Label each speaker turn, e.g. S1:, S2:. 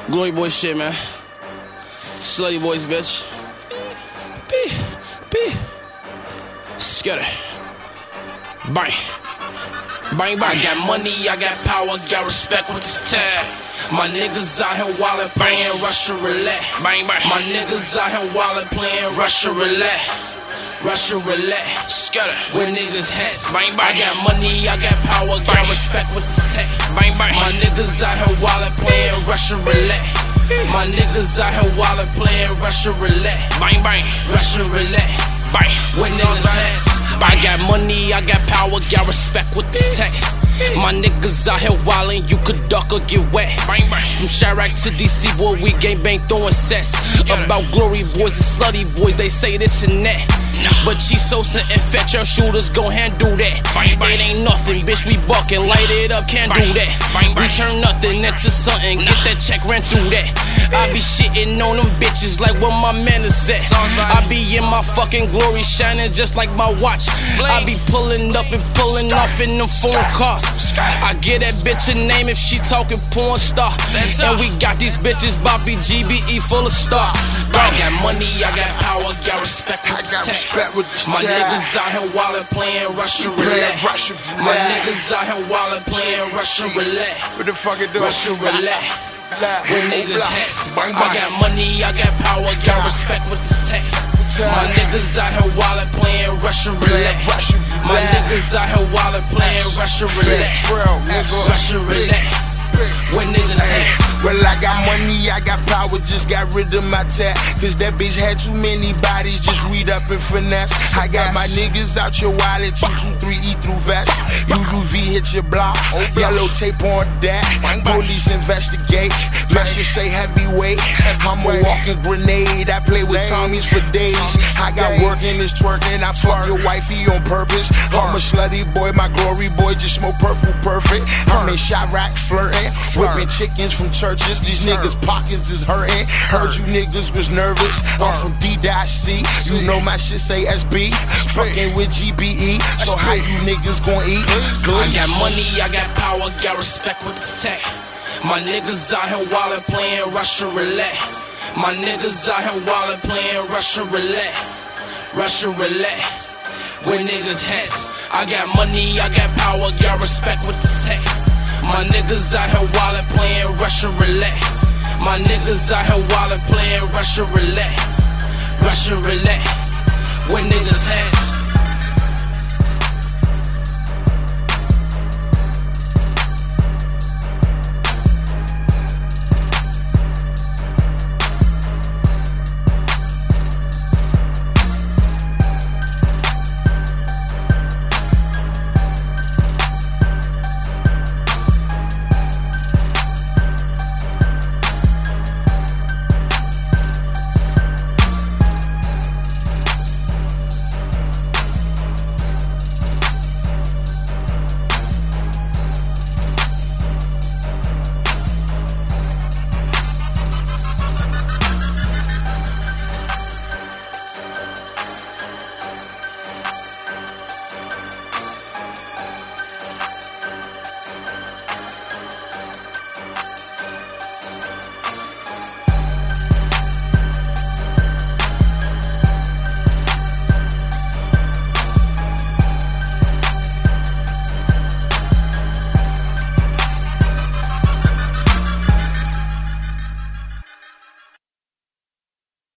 S1: Glory boy shit, man. Slutty boys, bitch. P. Scatter. Bang. Bang, bang. I got money, I got power, got respect with this tag. My niggas out here wildin' playing Russian roulette. Bang, bang. My niggas out here wildin' playing Russian roulette. Russian roulette. Scatter. With niggas hats. Bang, bang. I got money, I got power, got respect with this tag. Bang, bang. My niggas out here wildin' playing Russian roulette. My niggas out here wildin' playing Russian roulette. Bang, bang. Russian roulette. Bang. With niggas hats. I got money, I got power, got respect with this tech. My niggas out here wildin', you could duck or get wet. Bang, bang. From Chirac to DC, boy, we gang bang throwing sets. About glory boys and slutty boys, they say this and that. But Chisosa and Fetcher shooters gon' handle that. Bang, bang. It ain't nothing, bitch, we buckin', light it up, can't do that. Bang, bang. We turn nothing into something, get that check, ran through that. I be shitting on them bitches like what my man is at. I be in my fucking glory shining just like my watch. I be pulling up and pulling off in them foreign cars. I get that bitch a name if she talking porn star. And we got these bitches Bobby GBE full of stars. I got money, I got power, got respect with this tech. My niggas out here wildin' playing Russian roulette. My niggas out here wildin' playing Russian roulette.
S2: What the fuck it do?
S1: Russian roulette. With niggas hats. I got money, I got power, got respect with this tech. My niggas out here wildin' playing Russian roulette. My niggas out here wildin' playing Russian roulette. Russian roulette. With niggas hats.
S2: Well, I got money, I got power, just got rid of my tap. Cause that bitch had too many bodies, just read up and finesse. I got my niggas out your wallet, 223E through vest. UUV hit your block, yellow tape on that. Police investigate, my shit say heavyweight. I'm a walking grenade, I play with Tommies for days. I got work in this twerking, I fuck your wifey on purpose. I'm a slutty boy, my glory boy just smoke purple perfect. I'm in Chirac flirting, whipping chickens from churches. These niggas' pockets is hurting. Heard you niggas was nervous. I'm from D.C. You know my shit say SB. Fucking with GBE. So how you niggas gon' eat?
S1: I got money, I got power, got respect with this tech. My niggas out here wildin' playing Russian roulette. My niggas out here wildin' playing Russian roulette. Russian roulette. With niggas hats. I got money, I got power, got respect with this tech. My niggas out here wildin' playing Russian roulette. My niggas out here wildin' playing Russian roulette. Russian roulette. With niggas hats.